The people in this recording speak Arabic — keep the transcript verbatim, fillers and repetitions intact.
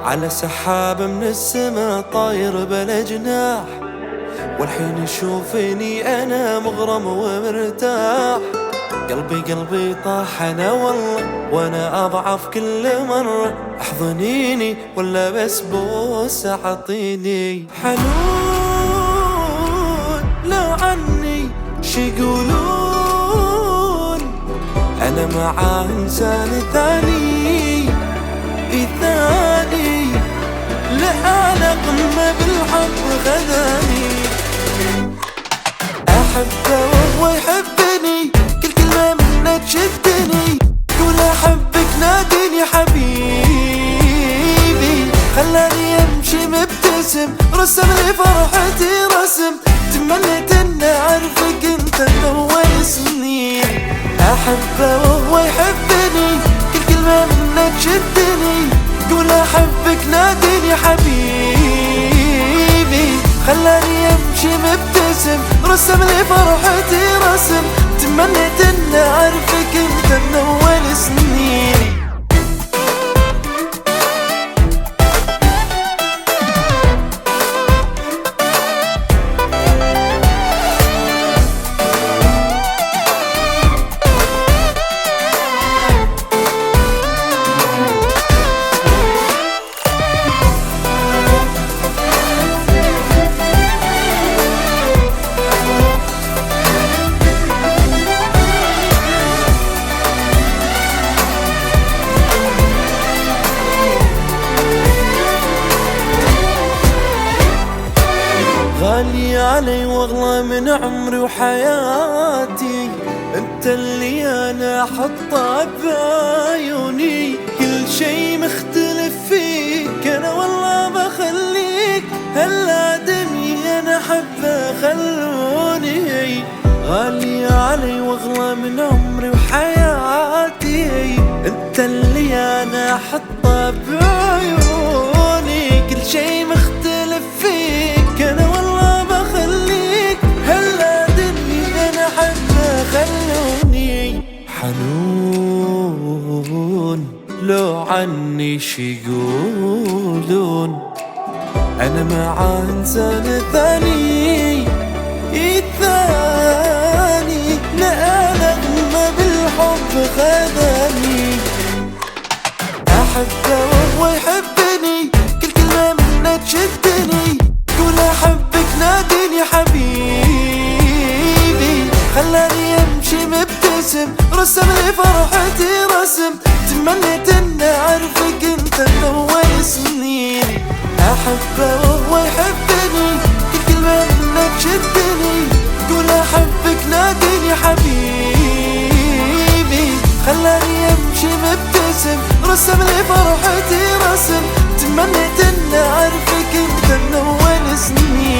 على سحاب من السما طاير بلا جناح، والحين يشوفني أنا مغرم ومرتاح. قلبي قلبي طاح أنا والله، وأنا أضعف كل مرة. احضنيني ولا بس بوسة عطيني. حنون لو عني شي يقولون، أنا مع إنسان ثاني الثاني، لا أنا قمة بالحب خذاني. أحبه وهو يحبني، كل كلمة منه تشدني. قول أحبك ناديني حبيبي، خلاني أمشي مبتسم، رسم لي فرحتي رسم. تمنيت إن أعرفك أنت من أول سنين. أحبه وهو يحبني، كل كلمة منه تشدني. قول أحبك ناديني حبيبي، خلاني أمشي مبتسم، رسم لي فرحتي رسم. تمنيت إن أعرفك أنت من أول سنيني. غالي علي واغلى من عمري وحياتي، انت اللي انا احطه بعيوني. كل شي مختلف فيك انا والله بخليك، هالادمي انا حبه خلوني. غالي علي واغلى من عمري وحياتي، انت اللي انا احطه بعيوني. كل شي مختلف فيك انا والله بخليك، هالادمي انا حبه خلوني. حنون لو عني شي يقولون، انا مع انسان ثاني الثاني، لا انا ما بالحب خذاني. احبه وهو يحبني، كل كلمة منه تشدني. قول احبك ناديني حبيبي، خلاني امشي مبتسم، رسم لي فرحتي رسم. تمنيت ان اعرفك انت من اول سنيني. احبه وهو يحبني، كل كلمة منه تشدني. قول احبك ناديني حبيبي، خلاني امشي مبتسم، رسم لي فرحتي رسم. تمنيت ان اعرفك انت من اول سنين.